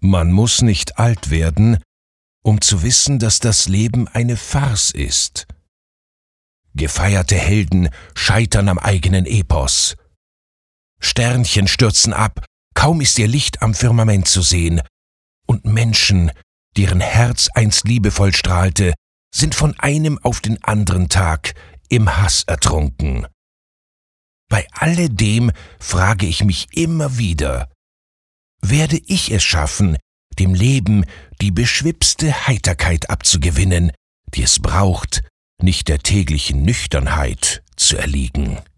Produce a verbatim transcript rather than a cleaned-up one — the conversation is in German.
Man muss nicht alt werden, um zu wissen, dass das Leben eine Farce ist. Gefeierte Helden scheitern am eigenen Epos. Sternchen stürzen ab, kaum ist ihr Licht am Firmament zu sehen, und Menschen, deren Herz einst liebevoll strahlte, sind von einem auf den anderen Tag im Hass ertrunken. Bei alledem frage ich mich immer wieder: Werde ich es schaffen, dem Leben die beschwipste Heiterkeit abzugewinnen, die es braucht, nicht der täglichen Nüchternheit zu erliegen?